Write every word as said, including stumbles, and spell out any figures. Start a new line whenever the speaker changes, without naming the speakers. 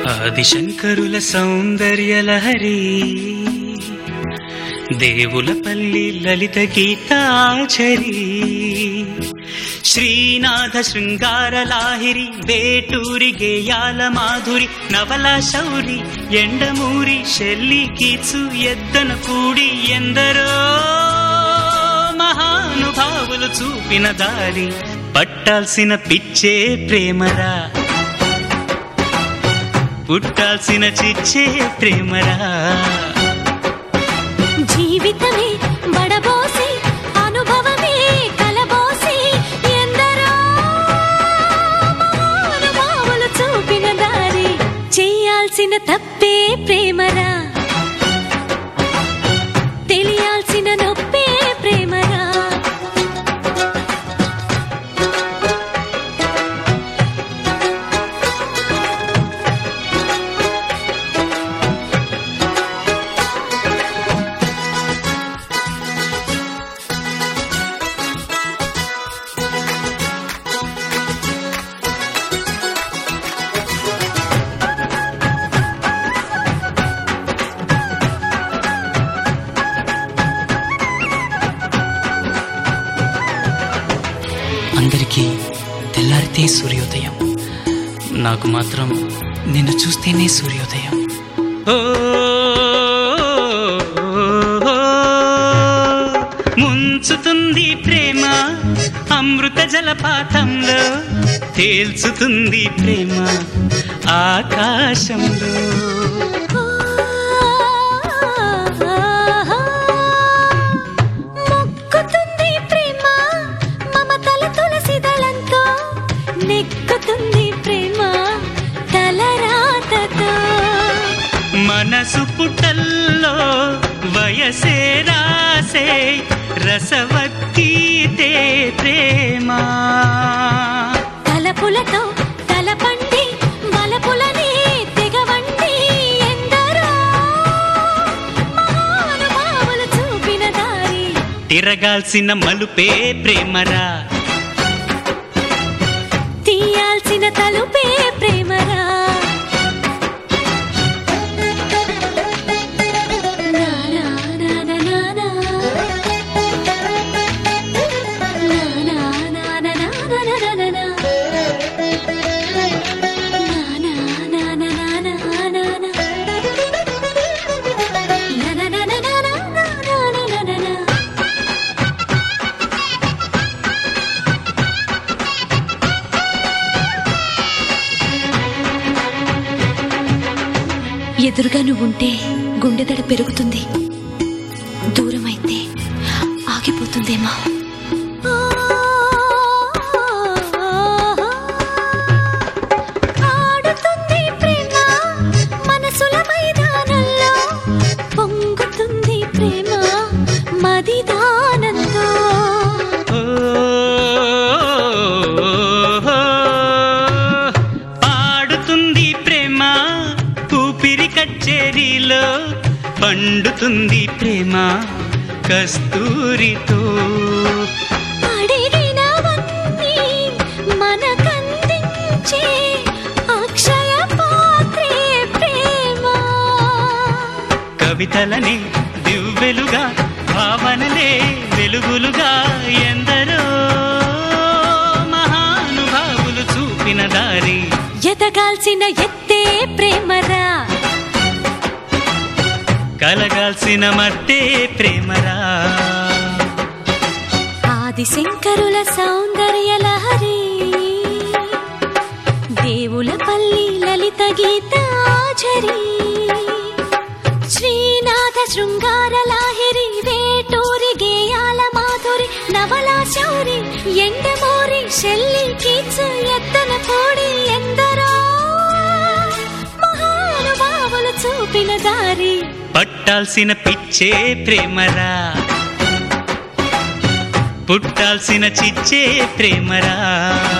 ఆదిశంకరుల సౌందర్యలహరి దేవులపల్లి లలిత గీతాచరి శ్రీనాథ శృంగారలాహిరి వేటూరి గేయాల మాధురి నవల శౌరి ఎండమూరి శెల్లి కీచు ఎద్దన కూడి ఎందరో మహానుభావులు చూపిన దారి పట్టాల్సిన పిచ్చే ప్రేమరా పుట్టాల్సిన చిచ్చే ప్రేమరా
జీవితమే బడబోసి అనుభవమే కలబోసి ఎందరో మహానుభావులు చూపిన దారి చేయాల్సిన తప్పే ప్రేమరా తెలియాల్సిన నొప్పే ప్రేమరా
అందరికీ తెల్లారితే సూర్యోదయం, నాకు మాత్రం నిన్ను చూస్తేనే సూర్యోదయం. ఓ ముంచుతుంది ప్రేమ అమృత జలపాతంలో, తేల్చుతుంది ప్రేమ ఆకాశంలో.
నెక్కుతుంది ప్రేమ తలరాతతో,
మనసు పుటల్లో వయసే రాసే రసవత్తీతే ప్రేమ.
తలపులతో తలపండి వలపులని తెగవండి ఎందరో మహానుభావులు చూపిన దారి
తిరగాల్సిన మలుపే ప్రేమరా
తీయాల్సిన తలుపే ప్రేమరా. ఎదురుగా నువ్వుంటే గుండెదడ పెరుగుతుంది, దూరమైతే ఆగిపోతుందేమో. ఆడుతుంది ప్రేమ మనసుల మైదానంలో, పొంగుతుంది ప్రేమ మదిదానంతో.
పాడుతుంది ప్రేమ ఊపిరి కచ్చేరిలో, పండుతుంది ప్రేమ కస్తూరితో.
అడిగినవన్నీ మనకందించే అక్షయ పాత్రే ప్రేమ.
కవితలనే దివ్వెలుగా భావనలే వెలుగులుగా ఎందరో మహానుభావులు చూపిన దారి
ఎదగాల్సిన ఎత్తే ప్రేమరా
కలగాల్సిన మట్టే ప్రేమరా.
ఆదిశంకరుల సౌందర్యలహరి దేవులపల్లి లలిత గీతాచరి శ్రీనాథ శృంగారలాహిరి వేటూరి గేయాల మాధురి నవల శౌరి ఎండమూరి శెల్లి కీచు ఎత్తన కూడి ఎందరో మహానుభావులు చూపిన దారి
పట్టాల్సిన పిచ్చే ప్రేమరా పుట్టాల్సిన చిచ్చే ప్రేమరా.